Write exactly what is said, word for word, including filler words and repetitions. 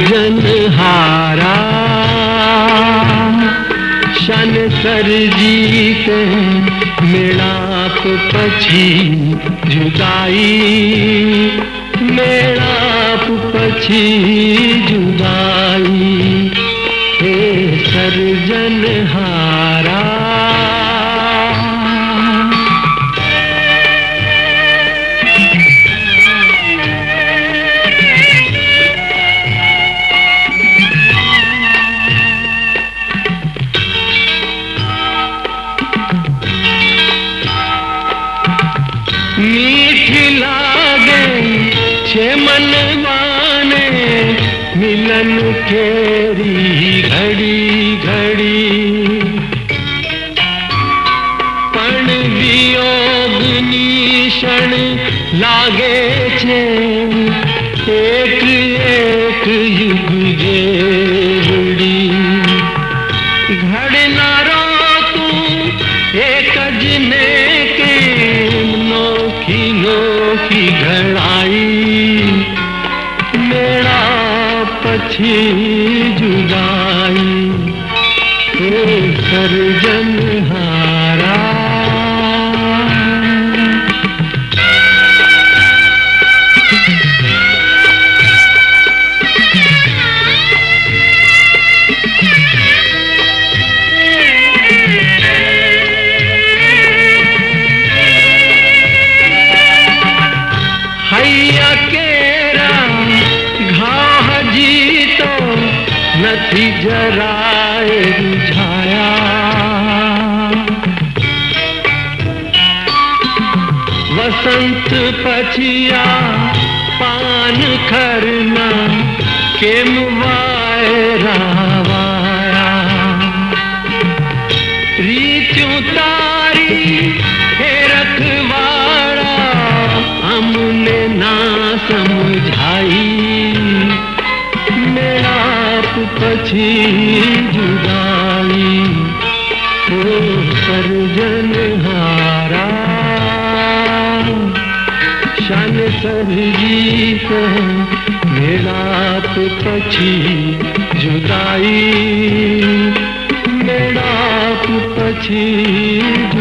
सर्जनहारा शन सरजीते मेलाप पछी जुदाई मेलाप पछी जुदाई हे सर्जनहारा मीठ लागे छे मनवाने मिलन केरी घड़ी घड़ी पण वियोगनी क्षण लागे छे एक एक युग जेवड़ी घड़नारो तू एक ज ने की घड़ाई मेरा पछी जुदाई हे सर्जनहारा हैया केरा घाव जीतो नथी जराए बुझाया वसंत पछिया पान खरना केम वायरा वाया रीतियों तारी हे रखवाड़ा हमने ना समझाई मेलाप पछी जुदाई हो सर्जनहारा शन सरजीत मेलाप पछी जुदाई मेलाप पछी